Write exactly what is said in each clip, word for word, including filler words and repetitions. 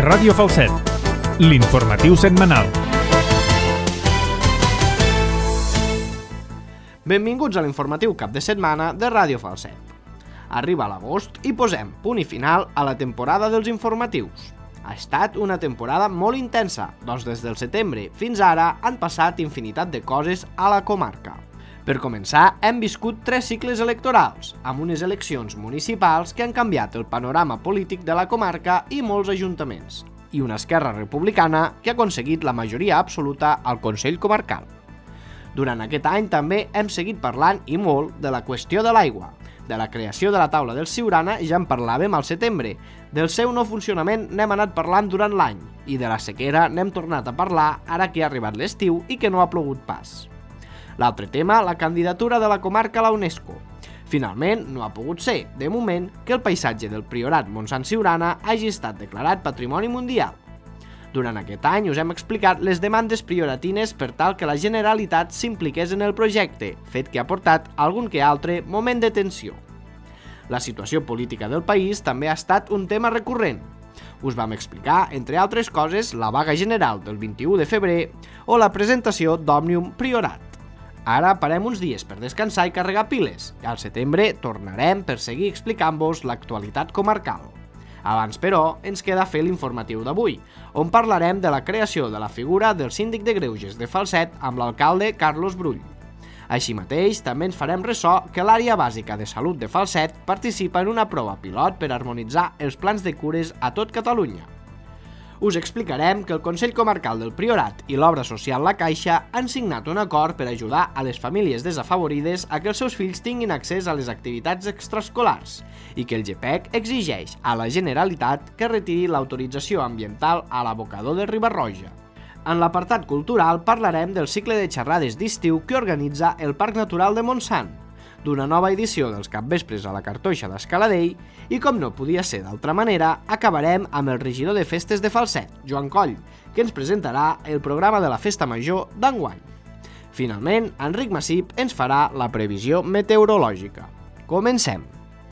Ràdio Falset, l'informatiu setmanal. Benvinguts a l'informatiu cap de setmana de Ràdio Falset. Arriba l'agost i posem punt i final a la temporada dels informatius. Ha estat una temporada molt intensa, doncs des del setembre fins ara han passat infinitat de coses a la comarca. Per començar, hem viscut tres cicles electorals, amb unes eleccions municipals que han canviat el panorama polític de la comarca i molts ajuntaments, i una Esquerra Republicana que ha aconseguit la majoria absoluta al Consell Comarcal. Durant aquest any també hem seguit parlant i molt de la qüestió de l'aigua. De la creació de la taula del Siurana ja en parlàvem al setembre, del seu no funcionament n'hem anat parlant durant l'any, i de la sequera n'hem tornat a parlar ara que ha arribat l'estiu i que no ha plogut pas. L'altre tema, la candidatura de la comarca a la UNESCO. Finalment, no ha pogut ser, de moment, que el paisatge del Priorat Montsant-Siurana hagi estat declarat Patrimoni Mundial. Durant aquest any us hem explicat les demandes prioratines per tal que la Generalitat s'impliqués en el projecte, fet que ha portat algun que altre moment de tensió. La situació política del país també ha estat un tema recurrent. Us vam explicar, entre altres coses, la vaga general del vint-i-u de febrer o la presentació d'Òmnium Priorat. Ara parem uns dies per descansar i carregar piles, i al setembre tornarem per seguir explicant-vos l'actualitat comarcal. Abans, però, ens queda fer l'informatiu d'avui, on parlarem de la creació de la figura del síndic de Greuges de Falset amb l'alcalde Carlos Brull. Així mateix, també ens farem ressò que l'àrea bàsica de salut de Falset participa en una prova pilot per harmonitzar els plans de cures a tot Catalunya. Us explicarem que el Consell Comarcal del Priorat i l'Obra Social La Caixa han signat un acord per ajudar a les famílies desafavorides a que els seus fills tinguin accés a les activitats extraescolars i que el G P E C exigeix a la Generalitat que retiri l'autorització ambiental a l'abocador de Riba-roja. En l'apartat cultural parlarem del cicle de xerrades d'estiu que organitza el Parc Natural de Montsant, d'una nova edició dels capvespres a la Cartoixa d'Escaladell i, com no podia ser d'altra manera, acabarem amb el regidor de festes de Falset, Joan Coll, que ens presentarà el programa de la Festa Major d'enguany. Finalment, Enric Massip ens farà la previsió meteorològica. Comencem!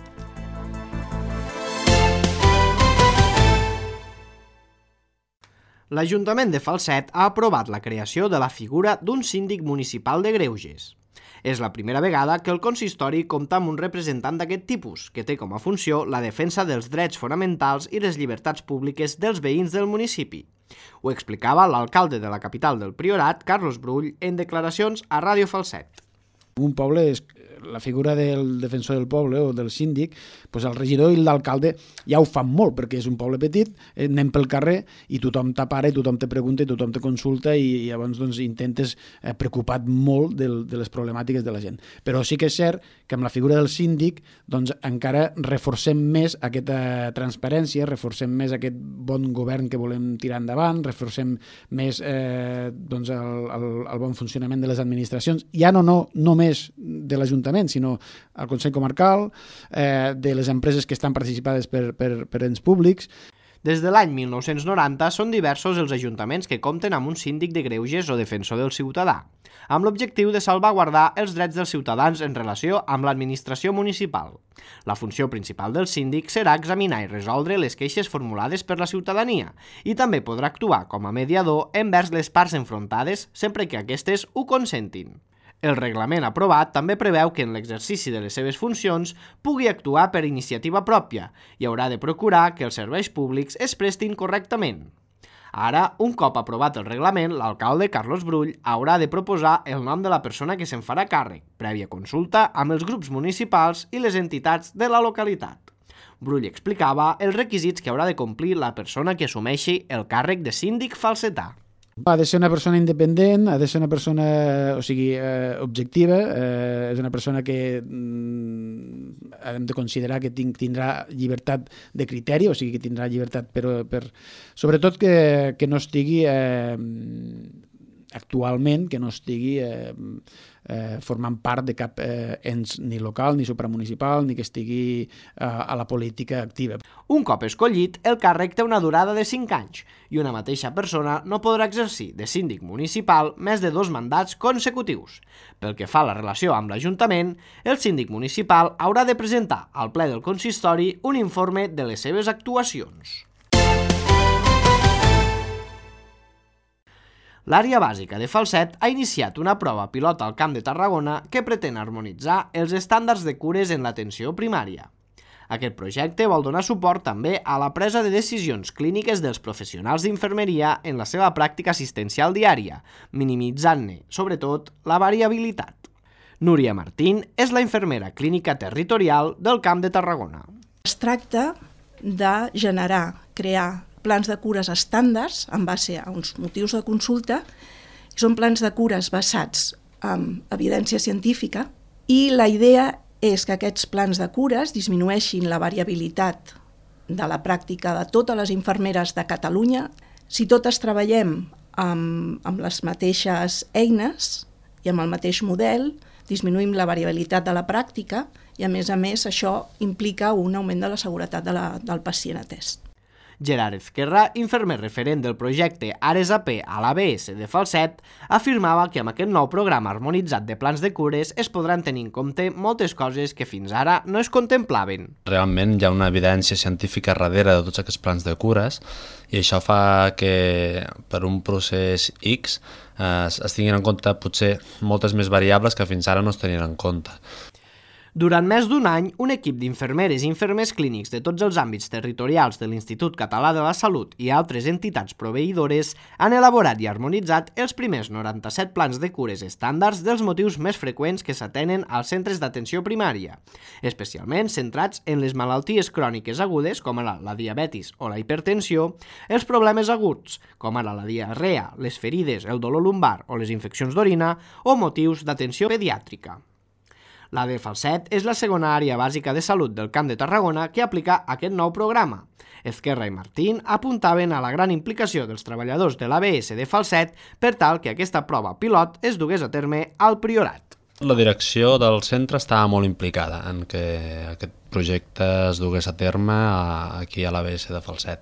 L'Ajuntament de Falset ha aprovat la creació de la figura d'un síndic municipal de Greuges. És la primera vegada que el consistori compta amb un representant d'aquest tipus, que té com a funció la defensa dels drets fonamentals i les llibertats públiques dels veïns del municipi. Ho explicava l'alcalde de la capital del Priorat, Carlos Brull, en declaracions a Ràdio Falset. Un poble és la figura del defensor del poble o del síndic, doncs el regidor i l'alcalde ja ho fan molt, perquè és un poble petit, anem pel carrer i tothom t'apara, i tothom te pregunta, i tothom te consulta, i llavors doncs, intentes eh, preocupat molt de, de les problemàtiques de la gent. Però sí que és cert que amb la figura del síndic doncs, encara reforcem més aquesta transparència, reforcem més aquest bon govern que volem tirar endavant, reforcem més eh, doncs, el, el, el bon funcionament de les administracions, ja no, no només de l'Ajuntament, sinó al Consell Comarcal, eh, de les empreses que estan participades per, per, per ens públics. Des de l'any mil nou-cents noranta són diversos els ajuntaments que compten amb un síndic de greuges o defensor del ciutadà, amb l'objectiu de salvaguardar els drets dels ciutadans en relació amb l'administració municipal. La funció principal del síndic serà examinar i resoldre les queixes formulades per la ciutadania i també podrà actuar com a mediador envers les parts enfrontades sempre que aquestes ho consentin. El reglament aprovat també preveu que en l'exercici de les seves funcions pugui actuar per iniciativa pròpia i haurà de procurar que els serveis públics es prestin correctament. Ara, un cop aprovat el reglament, l'alcalde Carlos Brull haurà de proposar el nom de la persona que se'n farà càrrec, prèvia consulta amb els grups municipals i les entitats de la localitat. Brull explicava els requisits que haurà de complir la persona que assumeixi el càrrec de síndic falsetà. Ha de ser una persona independent, ha de ser una persona o sigui, eh, objectiva, eh, és una persona que mm, hem de considerar que tindrà llibertat de criteri, o sigui que tindrà llibertat per... per sobretot que, que no estigui eh, actualment, que no estigui eh, eh, formant part de cap eh, ens ni local ni supramunicipal ni que estigui eh, a la política activa. Un cop escollit, el càrrec té una durada de cinc anys i una mateixa persona no podrà exercir de síndic municipal més de dos mandats consecutius. Pel que fa a la relació amb l'Ajuntament, el síndic municipal haurà de presentar al ple del consistori un informe de les seves actuacions. L'àrea bàsica de Falset ha iniciat una prova pilot al Camp de Tarragona que pretén harmonitzar els estàndards de cures en l'atenció primària. Aquest projecte vol donar suport també a la presa de decisions clíniques dels professionals d'infermeria en la seva pràctica assistencial diària, minimitzant-ne, sobretot, la variabilitat. Núria Martín és la infermera clínica territorial del Camp de Tarragona. Es tracta de generar, crear plans de cures estàndards en base a uns motius de consulta. Són plans de cures basats en evidència científica i la idea és que aquests plans de cures disminueixin la variabilitat de la pràctica de totes les infermeres de Catalunya. Si totes treballem amb, amb les mateixes eines i amb el mateix model, disminuïm la variabilitat de la pràctica i, a més a més, això implica un augment de la seguretat de la, del pacient atès. Gerard Ezquerra, infermer referent del projecte Ares A P a l'A B S de Falset, afirmava que amb aquest nou programa harmonitzat de plans de cures es podran tenir en compte moltes coses que fins ara no es contemplaven. Realment hi ha una evidència científica darrere de tots aquests plans de cures i això fa que per un procés X eh, es tinguin en compte potser moltes més variables que fins ara no es tenien en compte. Durant més d'un any, un equip d'infermeres i infermers clínics de tots els àmbits territorials de l'Institut Català de la Salut i altres entitats proveïdores han elaborat i harmonitzat els primers noranta-set plans de cures estàndards dels motius més freqüents que s'atenen als centres d'atenció primària, especialment centrats en les malalties cròniques agudes, com ara la diabetis o la hipertensió, els problemes aguts, com ara la diarrea, les ferides, el dolor lumbar o les infeccions d'orina, o motius d'atenció pediàtrica. La de Falset és la segona àrea bàsica de salut del Camp de Tarragona que aplica aquest nou programa. Ezquerra i Martín apuntaven a la gran implicació dels treballadors de l'A B S de Falset per tal que aquesta prova pilot es dugués a terme al Priorat. La direcció del centre estava molt implicada en que aquest projecte es dugués a terme aquí a l'A B S de Falset.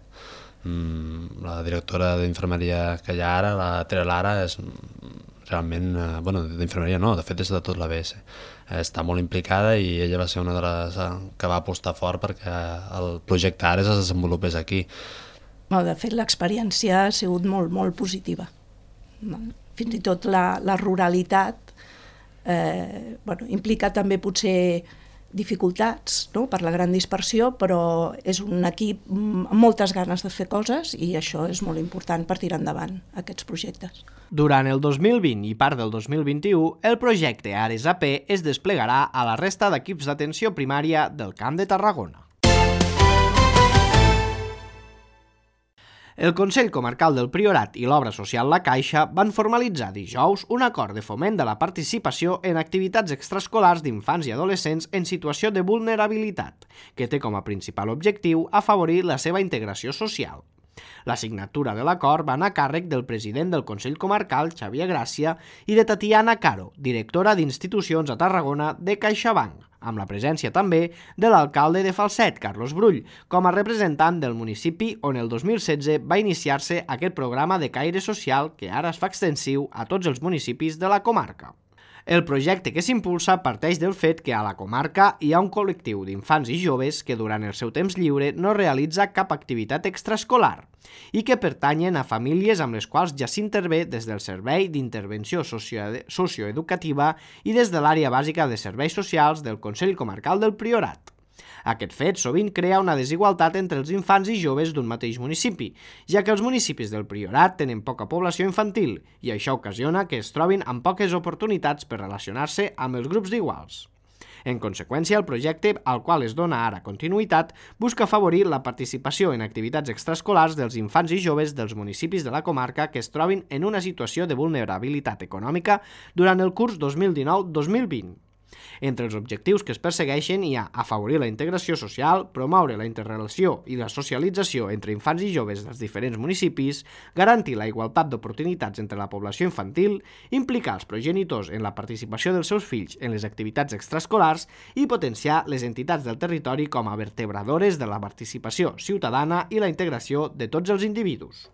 La directora d'infermeria que hi ha ara, la Tere Lara, és realment, bueno, d'infermeria no, de fet és de tot l'A B S. Està molt implicada i ella va ser una de les que va apostar fort perquè el projecte Ares es desenvolupés aquí. De fet, l'experiència ha sigut molt, molt positiva. Fins i tot la, la ruralitat eh, bueno, implica també potser dificultats, no?, per la gran dispersió, però és un equip amb moltes ganes de fer coses i això és molt important per tirar endavant aquests projectes. Durant el dos mil vint i part del dos mil vint-i-u, el projecte Ares A P es desplegarà a la resta d'equips d'atenció primària del Camp de Tarragona. El Consell Comarcal del Priorat i l'Obra Social La Caixa van formalitzar dijous un acord de foment de la participació en activitats extraescolars d'infants i adolescents en situació de vulnerabilitat, que té com a principal objectiu afavorir la seva integració social. La signatura de l'acord va anar a càrrec del president del Consell Comarcal, Xavier Gràcia, i de Tatiana Caro, directora d'institucions a Tarragona de CaixaBank, amb la presència també de l'alcalde de Falset, Carlos Brull, com a representant del municipi on el dos mil setze va iniciar-se aquest programa de caire social que ara es fa extensiu a tots els municipis de la comarca. El projecte que s'impulsa parteix del fet que a la comarca hi ha un col·lectiu d'infants i joves que durant el seu temps lliure no realitza cap activitat extraescolar i que pertanyen a famílies amb les quals ja s'intervé des del Servei d'Intervenció Socioeducativa i des de l'àrea bàsica de serveis socials del Consell Comarcal del Priorat. Aquest fet sovint crea una desigualtat entre els infants i joves d'un mateix municipi, ja que els municipis del Priorat tenen poca població infantil i això ocasiona que es trobin amb poques oportunitats per relacionar-se amb els grups d'iguals. En conseqüència, el projecte, al qual es dona ara continuïtat, busca afavorir la participació en activitats extraescolars dels infants i joves dels municipis de la comarca que es trobin en una situació de vulnerabilitat econòmica durant el curs dos mil dinou dos mil vint. Entre els objectius que es persegueixen hi ha afavorir la integració social, promoure la interrelació i la socialització entre infants i joves dels diferents municipis, garantir la igualtat d'oportunitats entre la població infantil, implicar els progenitors en la participació dels seus fills en les activitats extraescolars i potenciar les entitats del territori com a vertebradores de la participació ciutadana i la integració de tots els individus.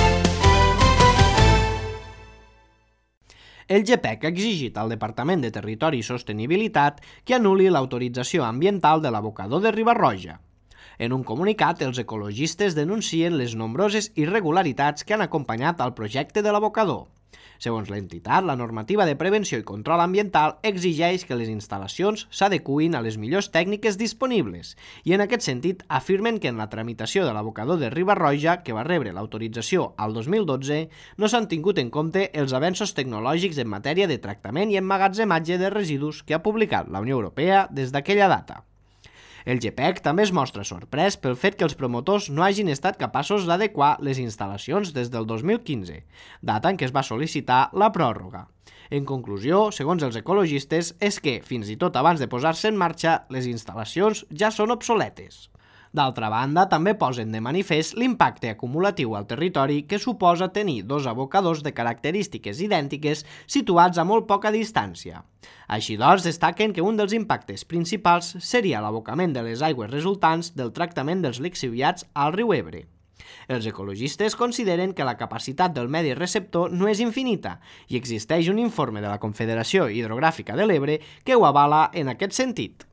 El G P E C ha exigit al Departament de Territori i Sostenibilitat que anul·li l'autorització ambiental de l'abocador de Riba-roja. En un comunicat, els ecologistes denuncien les nombroses irregularitats que han acompanyat al projecte de l'abocador. Segons l'entitat, la normativa de prevenció i control ambiental exigeix que les instal·lacions s'adecuïn a les millors tècniques disponibles i en aquest sentit afirmen que en la tramitació de l'abocador de Riba-roja, que va rebre l'autorització al dos mil dotze, no s'han tingut en compte els avenços tecnològics en matèria de tractament i emmagatzematge de residus que ha publicat la Unió Europea des d'aquella data. El GEPEC també es mostra sorprès pel fet que els promotors no hagin estat capaços d'adequar les instal·lacions des del dos mil quinze, data en què es va sol·licitar la pròrroga. En conclusió, segons els ecologistes, és que, fins i tot abans de posar-se en marxa, les instal·lacions ja són obsoletes. D'altra banda, també posen de manifest l'impacte acumulatiu al territori que suposa tenir dos abocadors de característiques idèntiques situats a molt poca distància. Així doncs, destaquen que un dels impactes principals seria l'abocament de les aigües resultants del tractament dels lixiviats al riu Ebre. Els ecologistes consideren que la capacitat del medi receptor no és infinita i existeix un informe de la Confederació Hidrogràfica de l'Ebre que ho avala en aquest sentit.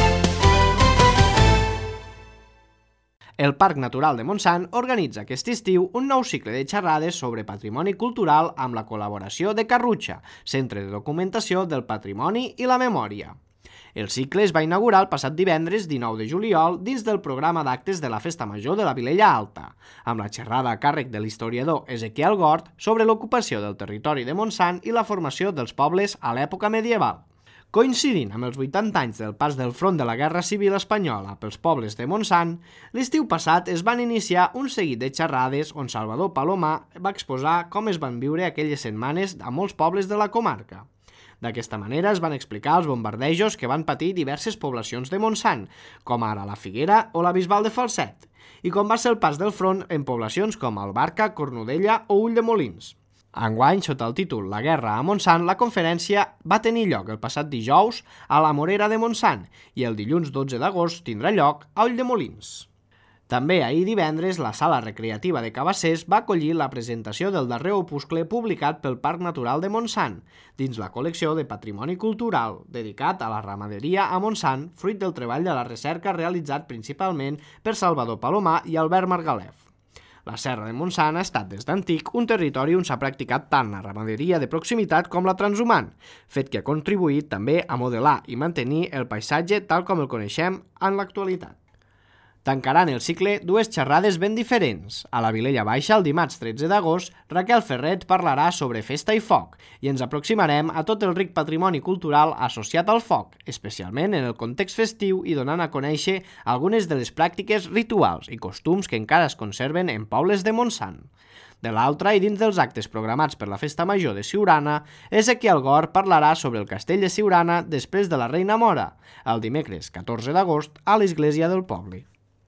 El Parc Natural de Montsant organitza aquest estiu un nou cicle de xerrades sobre patrimoni cultural amb la col·laboració de Carrutxa, Centre de Documentació del Patrimoni i la Memòria. El cicle es va inaugurar el passat divendres dinou de juliol dins del programa d'actes de la Festa Major de la Vilella Alta, amb la xerrada a càrrec de l'historiador Ezequiel Gort sobre l'ocupació del territori de Montsant i la formació dels pobles a l'època medieval. Coincidint amb els vuitanta anys del pas del front de la Guerra Civil Espanyola pels pobles de Montsant, l'estiu passat es van iniciar un seguit de xerrades on Salvador Palomar va exposar com es van viure aquelles setmanes a molts pobles de la comarca. D'aquesta manera es van explicar els bombardejos que van patir diverses poblacions de Montsant, com ara la Figuera o la Bisbal de Falset, i com va ser el pas del front en poblacions com Albarca, Cornudella o Ulldemolins. Enguany, sota el títol La guerra a Montsant, la conferència va tenir lloc el passat dijous a la Morera de Montsant i el dilluns dotze d'agost tindrà lloc a Ulldemolins. També ahir divendres la Sala Recreativa de Cabassers va acollir la presentació del darrer opuscle publicat pel Parc Natural de Montsant, dins la col·lecció de Patrimoni Cultural, dedicat a la ramaderia a Montsant, fruit del treball de la recerca realitzat principalment per Salvador Palomar i Albert Margalef. La Serra de Montsant ha estat des d'antic un territori on s'ha practicat tant la ramaderia de proximitat com la transhumant, fet que ha contribuït també a modelar i mantenir el paisatge tal com el coneixem en l'actualitat. Tancaran el cicle dues xerrades ben diferents. A la Vilella Baixa, el dimarts tretze d'agost, Raquel Ferret parlarà sobre festa i foc i ens aproximarem a tot el ric patrimoni cultural associat al foc, especialment en el context festiu i donant a conèixer algunes de les pràctiques rituals i costums que encara es conserven en pobles de Montsant. De l'altra, i dins dels actes programats per la Festa Major de Siurana, Ezequiel Gort parlarà sobre el castell de Siurana després de la Reina Mora, el dimecres catorze d'agost a l'església del poble.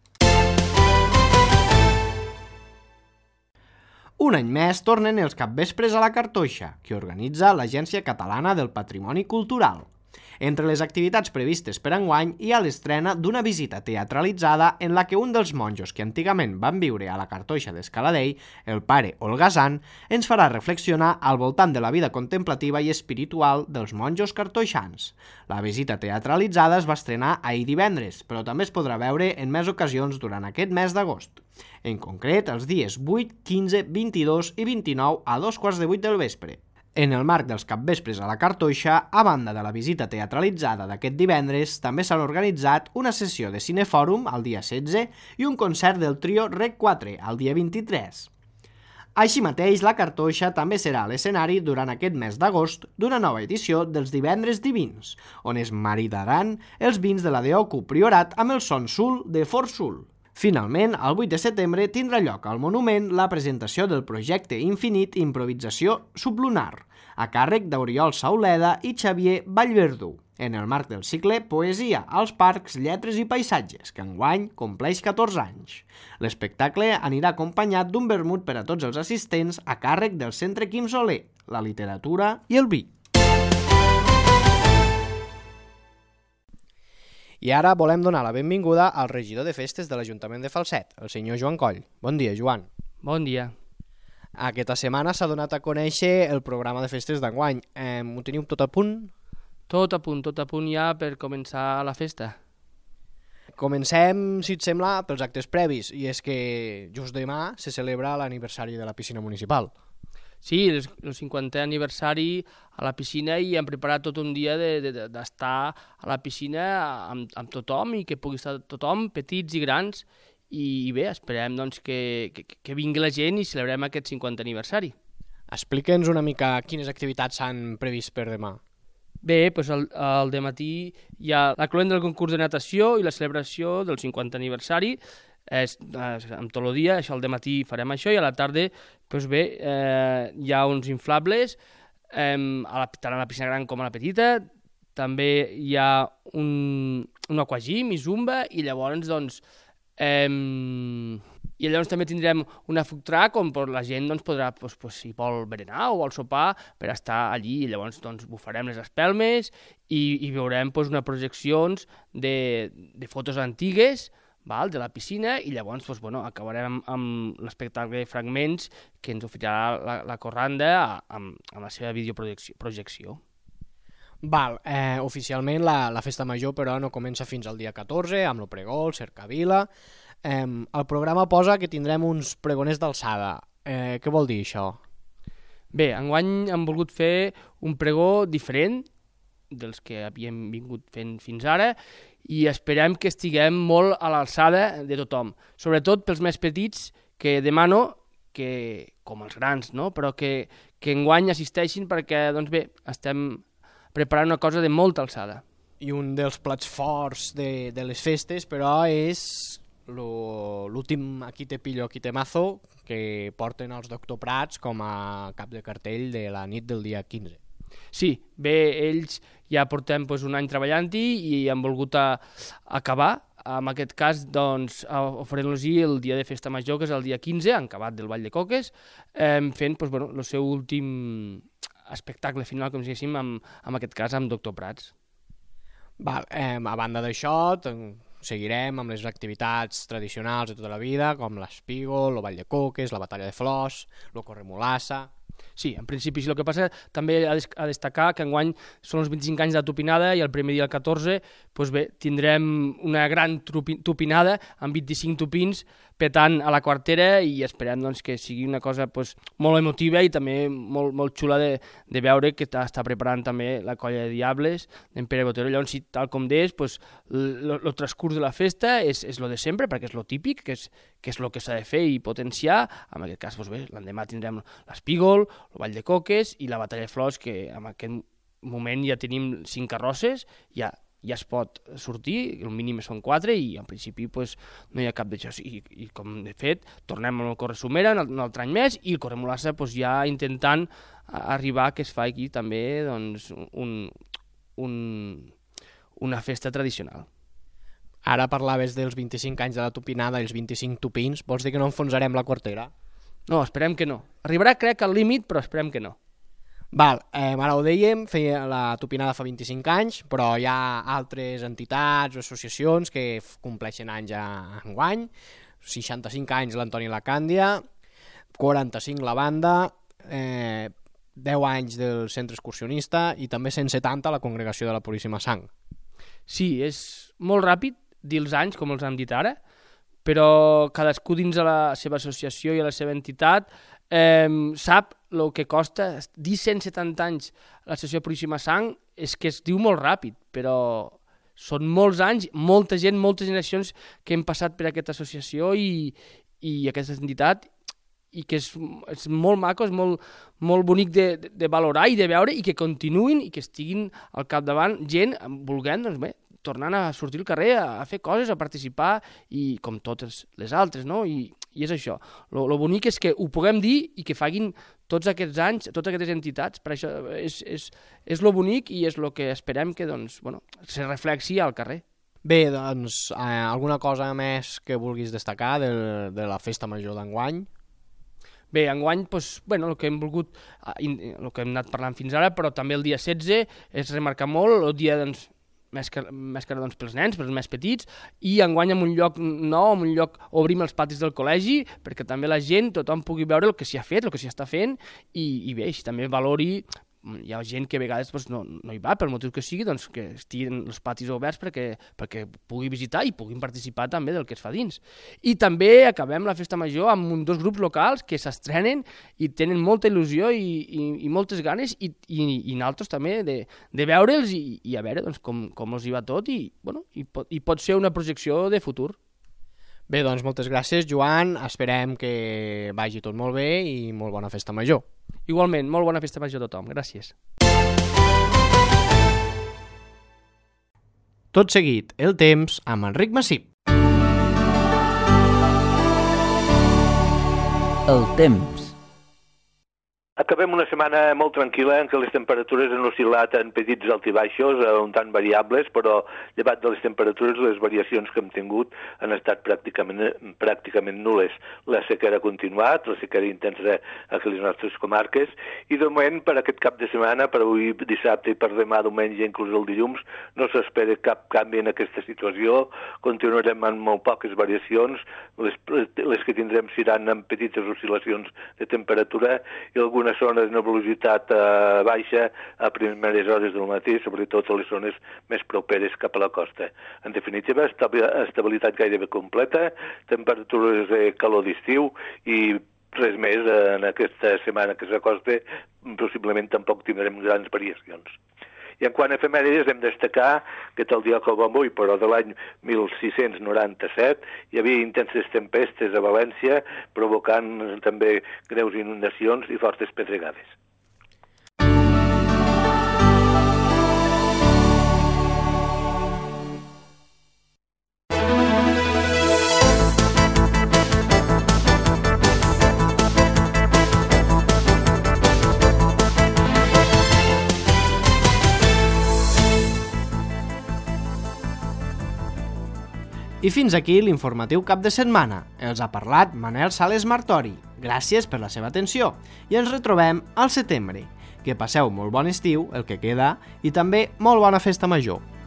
Un any més tornen els capvespres a la Cartoixa, que organitza l'Agència Catalana del Patrimoni Cultural. Entre les activitats previstes per enguany hi ha l'estrena d'una visita teatralitzada en la que un dels monjos que antigament van viure a la Cartoixa d'Escaladei, el pare Olgasan, ens farà reflexionar al voltant de la vida contemplativa i espiritual dels monjos cartoixans. La visita teatralitzada es va estrenar ahir divendres, però també es podrà veure en més ocasions durant aquest mes d'agost. En concret, els dies vuit, quinze, vint-i-dos i vint-i-nou a dos quarts de vuit del vespre. En el marc dels capvespres a la Cartoixa, a banda de la visita teatralitzada d'aquest divendres, també s'han organitzat una sessió de cinefòrum al dia setze i un concert del trio Rec quatre al dia vint-i-tres. Així mateix, la Cartoixa també serà a l'escenari durant aquest mes d'agost d'una nova edició dels Divendres Divins, on es maridaran els vins de la Deocu Priorat amb el Son Sul de Fort Sul. Finalment, el vuit de setembre tindrà lloc al Monument la presentació del projecte Infinit Improvisació Sublunar, a càrrec d'Oriol Sauleda i Xavier Vallverdú, en el marc del cicle Poesia als Parcs, Lletres i Paisatges, que enguany compleix catorze anys. L'espectacle anirà acompanyat d'un vermut per a tots els assistents a càrrec del Centre Quim Soler, la literatura i el vi. I ara volem donar la benvinguda al regidor de festes de l'Ajuntament de Falset, el senyor Joan Coll. Bon dia, Joan. Bon dia. Aquesta setmana s'ha donat a conèixer el programa de festes d'enguany. Eh, ho teniu tot a punt? Tot a punt, tot a punt ja per començar la festa. Comencem, si et sembla, pels actes previs, i és que just demà se celebra l'aniversari de la piscina municipal. Sí, el, el cinquantè aniversari a la piscina i hem preparat tot un dia d'estar de, de, a la piscina amb, amb tothom i que pugui estar tothom, petits i grans, i bé, esperem doncs, que, que, que vingui la gent i celebrem aquest cinquantè aniversari. Explica'ns una mica quines activitats s'han previst per demà. Bé, doncs al, al dematí hi ha la cloenda del concurs de natació i la celebració del cinquantè aniversari. És, és, amb tot el dia, això al dematí farem això, i a la tarda doncs bé, eh, hi ha uns inflables, eh, a la, tant a la piscina gran com a la petita, també hi ha un, un aquagym i zumba, i llavors doncs, eh, i llavors també tindrem una food truck on la gent doncs, podrà, doncs, doncs, si vol berenar o vol sopar, per estar allí, i llavors doncs, bufarem les espelmes i, i veurem doncs, unes projeccions de, de fotos antigues, val, de la piscina, i llavors doncs, bueno, acabarem amb l'espectacle de fragments que ens oferirà la, la Corranda amb, amb la seva videoprojecció. Val, eh, oficialment la, la festa major però no comença fins al dia catorze, amb el pregó, el cercavila. Eh, el programa posa que tindrem uns pregoners d'alçada. Eh, què vol dir això? Bé, enguany hem volgut fer un pregó diferent dels que havíem vingut fent fins ara, i esperem que estiguem molt a l'alçada de tothom, sobretot pels més petits, que demano que, com els grans, no? Però que, que enguany assisteixin perquè, doncs bé, estem preparant una cosa de molta alçada. I un dels plats forts de, de les festes, però, és l'últim Aquí te pillo, aquí te mazo, que porten els Doctor Prats com a cap de cartell de la nit del dia quinze. Sí, bé, ells ja portem doncs, un any treballant-hi i han volgut a, acabar, en aquest cas, doncs, oferint-los el dia de festa major, que és el dia quinze, han acabat del Ball de Coques, eh, fent doncs, bueno, el seu últim espectacle final, com si diguéssim, amb, en aquest cas, amb Doctor Prats. Val, eh, a banda d'això, seguirem amb les activitats tradicionals de tota la vida, com l'espígol, el Ball de Coques, la batalla de flors, el corremolassa. Sí, en principi sí. El que passa també a, des a destacar que enguany són els vint-i-cinc anys de tupinada i el primer dia, el catorze, doncs bé, tindrem una gran tupinada amb vint-i-cinc tupins petant a la quartera, i esperem doncs, que sigui una cosa doncs, molt emotiva i també molt, molt xula de, de veure que està preparant també la colla de Diables d'en Pere Botero. Llavors, sí, tal com deies, doncs, el transcurs de la festa és, és lo de sempre, perquè és lo típic, que és, que és lo que s'ha de fer i potenciar. En aquest cas, doncs bé, l'endemà tindrem l'espígol, el Ball de Coques i la batalla de flors, que en aquest moment ja tenim cinc carrosses, ja ja es pot sortir, el mínim són quatre, i en principi pues, no hi ha cap d'això. I, I com de fet, tornem al Corresumera un, un altre any més, i el Corremolassa pues, ja intentant arribar que es fa aquí també doncs, un, un, una festa tradicional. Ara parlaves dels vint-i-cinc anys de la tupinada i els vint-i-cinc tupins, vols dir que no enfonsarem la quartera? No, esperem que no. Arribarà, crec, al límit, però esperem que no. Val, eh, ara ho dèiem, feia la tupinada fa vint-i-cinc anys, però hi ha altres entitats o associacions que compleixen anys a enguany, seixanta-cinc anys l'Antoni Lacàndia, quaranta-cinc la banda, eh, deu anys del centre excursionista i també cent setanta la congregació de la Puríssima Sang. Sí, és molt ràpid dir els anys, com els hem dit ara, però cadascú dins de la seva associació i a la seva entitat eh, sap el que costa. Dir cent setanta anys a l'associació Puríssima Sang és que es diu molt ràpid, però són molts anys, molta gent, moltes generacions que hem passat per aquesta associació i, i aquesta entitat, i que és, és molt maco, és molt, molt bonic de, de, de valorar i de veure, i que continuïn i que estiguin al capdavant gent volent, doncs bé, tornant a sortir al carrer, a, a fer coses, a participar, i com totes les altres, no? I, i és això. Lo, lo bonic és que ho puguem dir i que facin tots aquests anys, totes aquestes entitats. Per això és, és, és lo bonic i és lo que esperem que doncs, bueno, se reflexi al carrer. Bé, doncs, eh, alguna cosa més que vulguis destacar de, de la festa major d'enguany? Bé, enguany, doncs, bueno, el que hem volgut, el que hem anat parlant fins ara, però també el dia setze és remarcar molt, el dia, doncs, més que, més que doncs, pels nens, pels més petits, i enguany en un lloc nou, en un lloc obrim els patis del col·legi, perquè també la gent, tothom pugui veure el que s'hi ha fet, el que s'hi està fent, i, i bé, així també valori hi ha gent que a vegades doncs, no, no hi va, per motiu que sigui, doncs, que estiguin els patis oberts perquè, perquè pugui visitar i puguin participar també del que es fa dins. I també acabem la festa major amb un, dos grups locals que s'estrenen i tenen molta il·lusió i, i, i moltes ganes i, i, i nosaltres també de, de veure'ls i, i a veure doncs, com, com els hi va tot i, bueno, i, pot, i pot ser una projecció de futur. Bé, doncs moltes gràcies, Joan. Esperem que vagi tot molt bé i molt bona festa major. Igualment, molt bona festa major a tothom. Gràcies. Tot seguit, el temps amb Enric Massip. El temps. Acabem una setmana molt tranquil·la en què les temperatures han oscil·lat en petits altibaixos, un tant variables, però llevat de les temperatures les variacions que hem tingut han estat pràcticament, pràcticament nules. La sequera ha continuat, la sequera intensa a les nostres comarques, i de moment per aquest cap de setmana, per avui dissabte i per demà diumenge, inclús el dilluns, no s'espera cap canvi en aquesta situació, continuarem amb molt poques variacions, les, les que tindrem seran amb petites oscil·lacions de temperatura i algunes zones de nebulositat eh, baixa a primeres hores del matí, sobretot a les zones més properes cap a la costa. En definitiva, estabilitat gairebé completa, temperatures de calor d'estiu i res més en aquesta setmana que s'acosta, possiblement tampoc tindrem grans variacions. I en quant a efemèrides hem de destacar que tal dia com avui, però de l'any mil sis-cents noranta-set, hi havia intenses tempestes a València, provocant també greus inundacions i fortes pedregades. I fins aquí l'informatiu cap de setmana. Els ha parlat Manel Sales Martori. Gràcies per la seva atenció i ens retrobem al setembre. Que passeu molt bon estiu, el que queda, i també molt bona festa major.